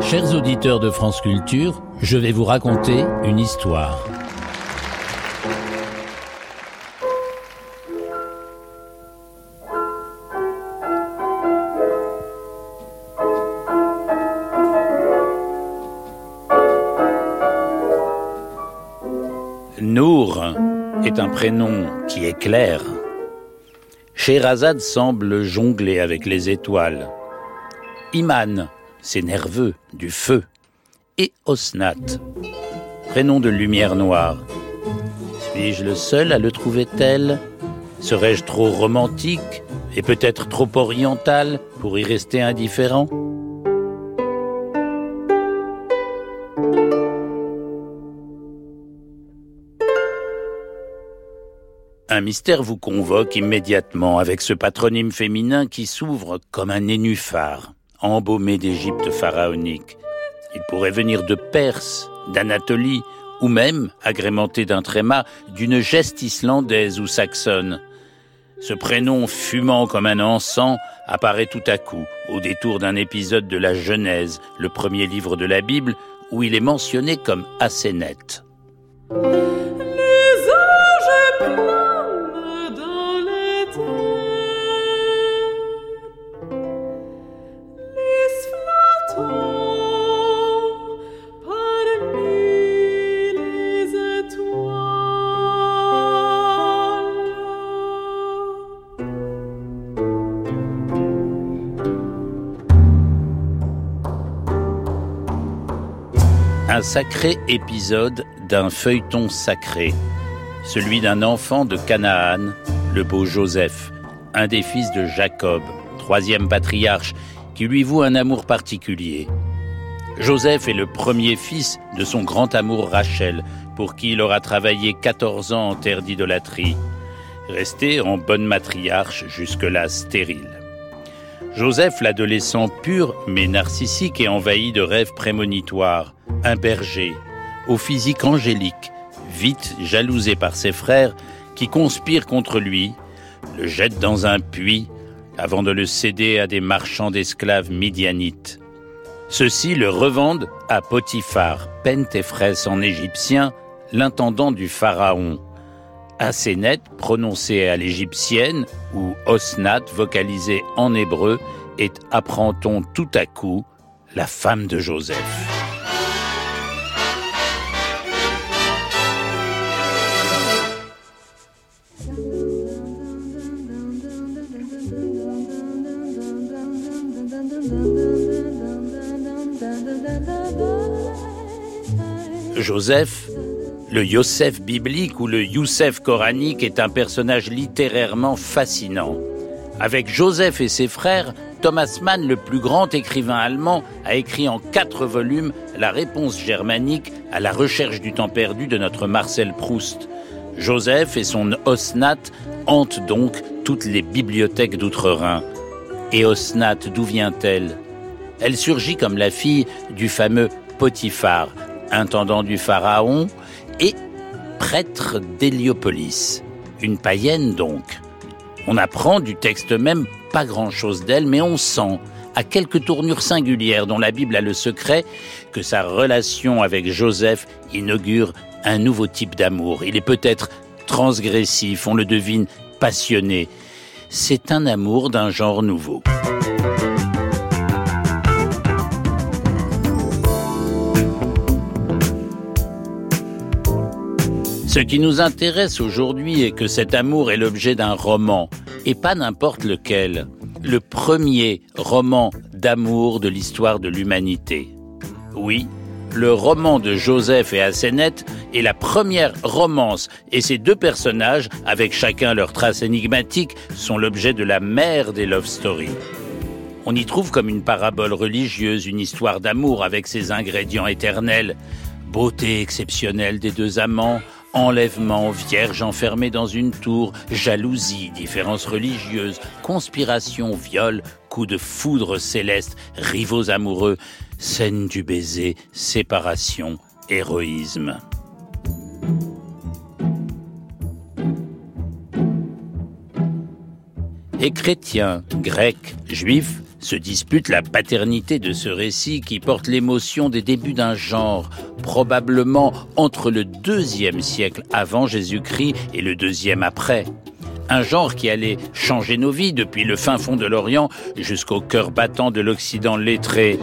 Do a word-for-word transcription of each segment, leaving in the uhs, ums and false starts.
Chers auditeurs de France Culture, je vais vous raconter une histoire. Nour est un prénom qui éclaire. Scheherazade semble jongler avec les étoiles. Iman, c'est nerveux, du feu. Et Osnat, prénom de lumière noire. Suis-je le seul à le trouver tel ? Serais-je trop romantique et peut-être trop oriental pour y rester indifférent ? Un mystère vous convoque immédiatement avec ce patronyme féminin qui s'ouvre comme un nénuphar, embaumé d'Égypte pharaonique. Il pourrait venir de Perse, d'Anatolie, ou même, agrémenté d'un tréma, d'une geste islandaise ou saxonne. Ce prénom fumant comme un encens apparaît tout à coup, au détour d'un épisode de la Genèse, le premier livre de la Bible, où il est mentionné comme Asénet. Un sacré épisode d'un feuilleton sacré, celui d'un enfant de Canaan, le beau Joseph, un des fils de Jacob, troisième patriarche, qui lui voue un amour particulier. Joseph est le premier fils de son grand amour Rachel, pour qui il aura travaillé quatorze ans en terre d'idolâtrie, resté en bonne matriarche jusque-là stérile. Joseph, l'adolescent pur mais narcissique et envahi de rêves prémonitoires, un berger, au physique angélique, vite jalousé par ses frères qui conspirent contre lui, le jettent dans un puits avant de le céder à des marchands d'esclaves midianites. Ceux-ci le revendent à Potiphar, Pentéphrès en égyptien, l'intendant du pharaon. Asénet, prononcé à l'égyptienne, ou Osnat, vocalisé en hébreu, est, apprend-on tout à coup, la femme de Joseph. Joseph, le Yosef biblique ou le Youssef coranique est un personnage littérairement fascinant. Avec Joseph et ses frères, Thomas Mann, le plus grand écrivain allemand, a écrit en quatre volumes la réponse germanique à la recherche du temps perdu de notre Marcel Proust. Joseph et son Osnat hantent donc toutes les bibliothèques d'Outre-Rhin. Et Osnat, d'où vient-elle ? Elle surgit comme la fille du fameux Potiphar, intendant du pharaon, et prêtre d'Héliopolis, une païenne donc. On apprend du texte même pas grand-chose d'elle, mais on sent, à quelques tournures singulières dont la Bible a le secret, que sa relation avec Joseph inaugure un nouveau type d'amour. Il est peut-être transgressif, on le devine passionné. C'est un amour d'un genre nouveau. Ce qui nous intéresse aujourd'hui est que cet amour est l'objet d'un roman, et pas n'importe lequel. Le premier roman d'amour de l'histoire de l'humanité. Oui, le roman de Joseph et Asénet est la première romance, et ces deux personnages, avec chacun leur trace énigmatique, sont l'objet de la mère des love stories. On y trouve comme une parabole religieuse, une histoire d'amour avec ses ingrédients éternels. Beauté exceptionnelle des deux amants, enlèvement, vierge enfermée dans une tour, jalousie, différences religieuses, conspiration, viol, coup de foudre céleste, rivaux amoureux, scène du baiser, séparation, héroïsme. Et chrétiens, grecs, juifs se dispute la paternité de ce récit qui porte l'émotion des débuts d'un genre, probablement entre le deuxième siècle avant Jésus-Christ et le deuxième après. Un genre qui allait changer nos vies depuis le fin fond de l'Orient jusqu'au cœur battant de l'Occident lettré.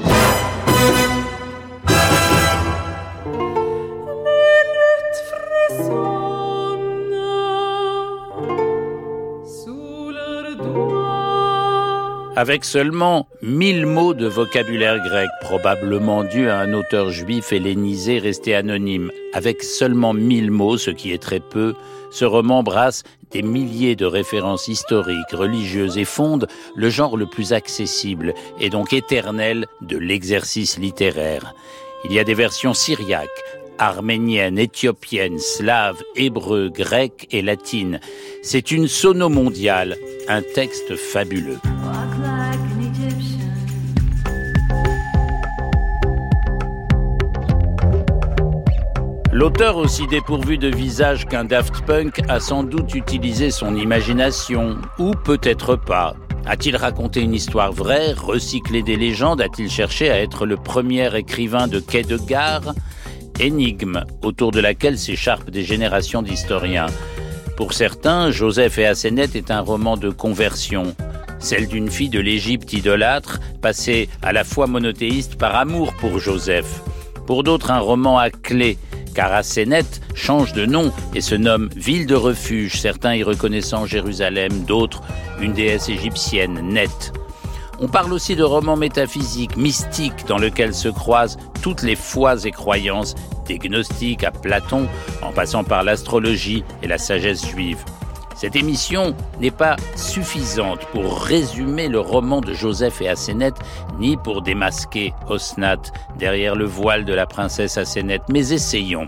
Avec seulement mille mots de vocabulaire grec, probablement dû à un auteur juif hellénisé resté anonyme. Avec seulement mille mots, ce qui est très peu, ce roman brasse des milliers de références historiques, religieuses et fonde le genre le plus accessible et donc éternel de l'exercice littéraire. Il y a des versions syriaques, arménienne, éthiopienne, slave, hébreu, grec et latine. C'est une sono mondiale, un texte fabuleux. L'auteur, aussi dépourvu de visage qu'un Daft Punk, a sans doute utilisé son imagination, ou peut-être pas. A-t-il raconté une histoire vraie, recyclé des légendes? A-t-il cherché à être le premier écrivain de quai de gare? Énigme, autour de laquelle s'écharpent des générations d'historiens. Pour certains, Joseph et Asénète est un roman de conversion, celle d'une fille de l'Égypte idolâtre, passée à la foi monothéiste par amour pour Joseph. Pour d'autres, un roman à clé, car Asénète change de nom et se nomme ville de refuge, certains y reconnaissant Jérusalem, d'autres une déesse égyptienne, Net. On parle aussi de romans métaphysiques, mystiques, dans lesquels se croisent toutes les foi et croyances, des gnostiques à Platon, en passant par l'astrologie et la sagesse juive. Cette émission n'est pas suffisante pour résumer le roman de Joseph et Asénète, ni pour démasquer Osnat derrière le voile de la princesse Asénète, mais essayons.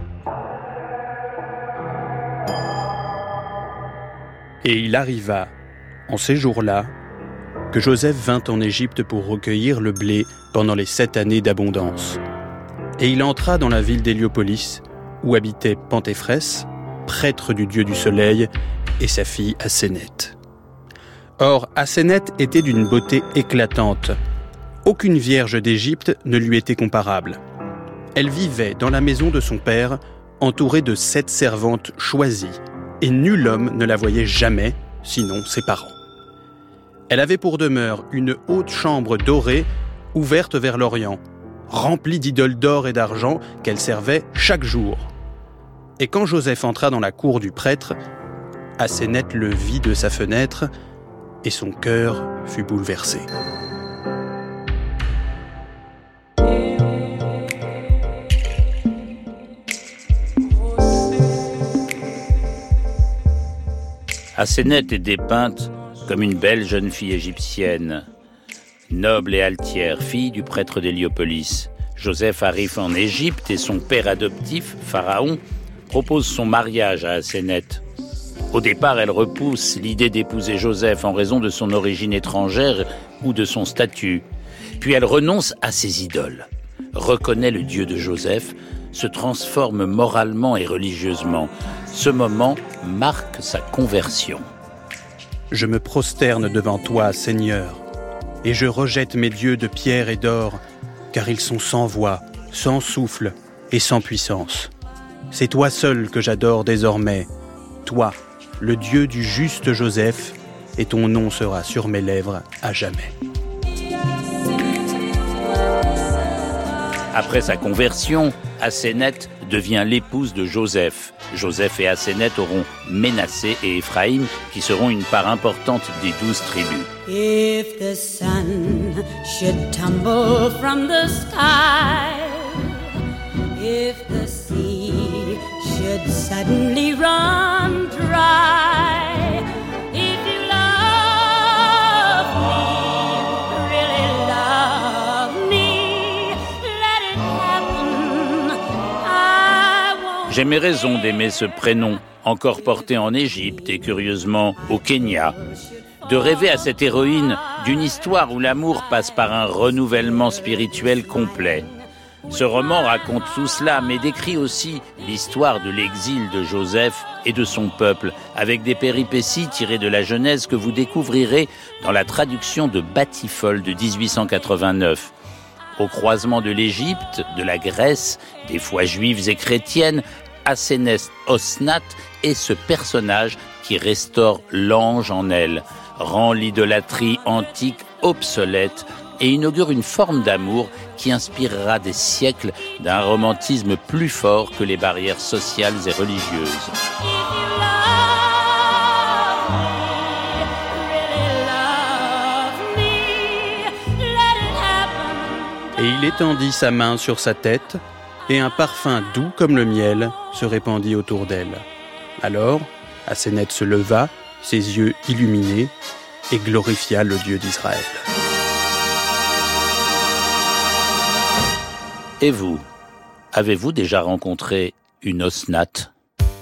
Et il arriva, en ces jours-là, que Joseph vint en Égypte pour recueillir le blé pendant les sept années d'abondance. Et il entra dans la ville d'Héliopolis, où habitait Pantéphrès, prêtre du dieu du soleil, et sa fille Asénète. Or, Asénète était d'une beauté éclatante. Aucune vierge d'Égypte ne lui était comparable. Elle vivait dans la maison de son père, entourée de sept servantes choisies, et nul homme ne la voyait jamais, sinon ses parents. Elle avait pour demeure une haute chambre dorée, ouverte vers l'Orient, remplie d'idoles d'or et d'argent qu'elle servait chaque jour. Et quand Joseph entra dans la cour du prêtre, Asénète le vit de sa fenêtre, et son cœur fut bouleversé. Asénète est dépeinte comme une belle jeune fille égyptienne, noble et altière, fille du prêtre d'Héliopolis. Joseph arrive en Égypte et son père adoptif, Pharaon, propose son mariage à Asénète. Au départ, elle repousse l'idée d'épouser Joseph en raison de son origine étrangère ou de son statut. Puis elle renonce à ses idoles, reconnaît le Dieu de Joseph, se transforme moralement et religieusement. Ce moment marque sa conversion. Je me prosterne devant toi, Seigneur, et je rejette mes dieux de pierre et d'or, car ils sont sans voix, sans souffle et sans puissance. C'est toi seul que j'adore désormais, toi, le Dieu du juste Joseph, et ton nom sera sur mes lèvres à jamais. Après sa conversion, Asénète devient l'épouse de Joseph. Joseph et Asénète auront Ménassé et Éphraïm, qui seront une part importante des douze tribus. If the sun should tumble from the sky, if the sea should suddenly run dry, if you love me, really love me, let it happen. I won't. J'ai mes raisons d'aimer ce prénom, encore porté en Égypte et curieusement au Kenya. De rêver à cette héroïne d'une histoire où l'amour passe par un renouvellement spirituel complet. Ce roman raconte tout cela, mais décrit aussi l'histoire de l'exil de Joseph et de son peuple, avec des péripéties tirées de la Genèse que vous découvrirez dans la traduction de Batiffol de dix-huit cent quatre-vingt-neuf. Au croisement de l'Égypte, de la Grèce, des foi juives et chrétiennes, Asénès Osnat est ce personnage qui restaure l'ange en elle, rend l'idolâtrie antique obsolète et inaugure une forme d'amour qui inspirera des siècles d'un romantisme plus fort que les barrières sociales et religieuses. Et il étendit sa main sur sa tête, et un parfum doux comme le miel se répandit autour d'elle. Alors, Asénète se leva, ses yeux illuminés, et glorifia le Dieu d'Israël. Et vous, avez-vous déjà rencontré une Osnat ?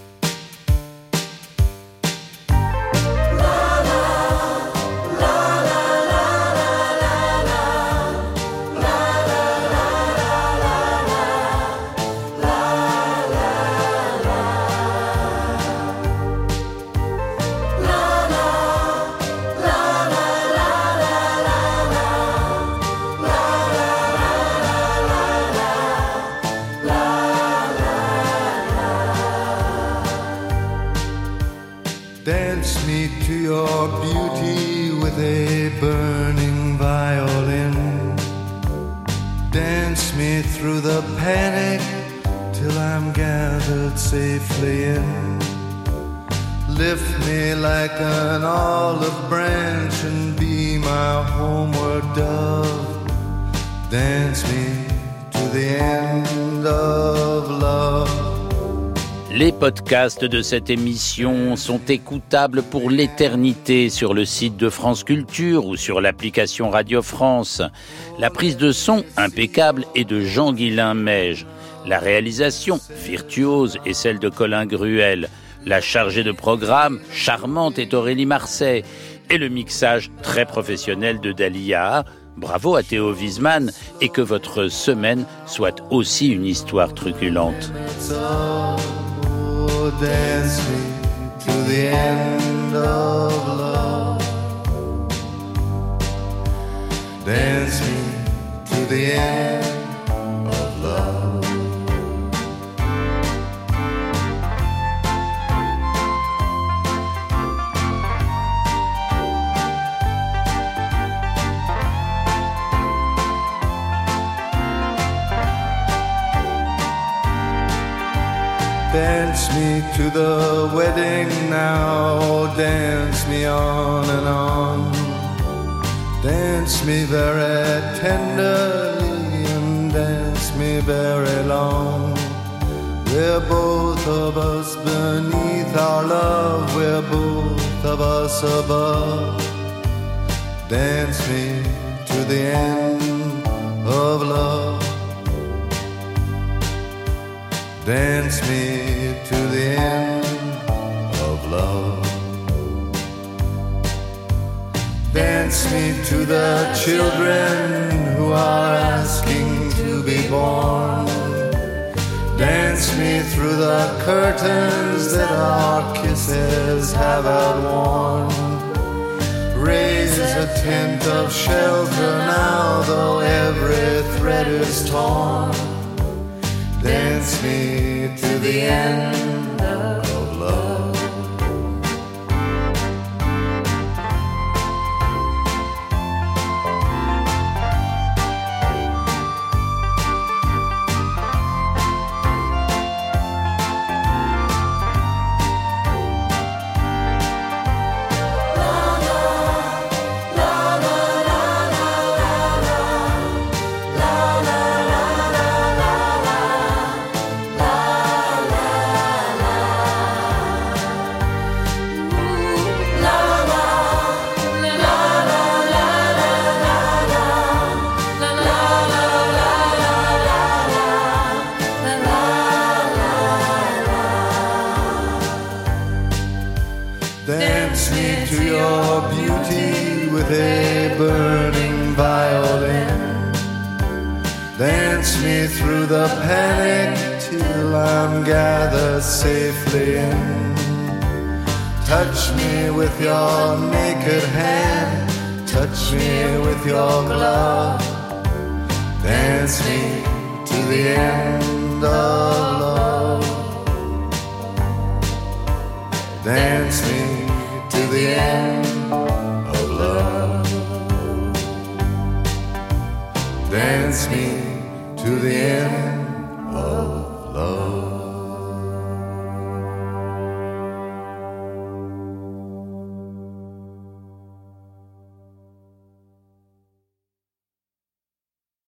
Dance me to your beauty with a burning violin. Dance me through the panic till I'm gathered safely in. Lift me like an olive branch and be my homeward dove. Dance me to the end of love. Les podcasts de cette émission sont écoutables pour l'éternité sur le site de France Culture ou sur l'application Radio France. La prise de son impeccable est de Jean-Guilain Meige. La réalisation virtuose est celle de Colin Gruel. La chargée de programme charmante est Aurélie Marseille. Et le mixage très professionnel de Dalia. Bravo à Théo Wiesmann et que votre semaine soit aussi une histoire truculente. Dance me to the end of love. Dance me to the end of love. Dance me to the wedding now, dance me on and on. Dance me very tenderly and dance me very long. We're both of us beneath our love, we're both of us above. Dance me to the end of love. Dance me to the end of love. Dance me to the children who are asking to be born. Dance me through the curtains that our kisses have outworn. Raise a tent of shelter now, though every thread is torn. Dance me to the end of love. Dance me to your beauty with a burning violin. Dance me through the panic till I'm gathered safely in. Touch me with your naked hand, touch me with your glove. Dance me to the end of love. Dance me to the end of love. Dance me to the end of love.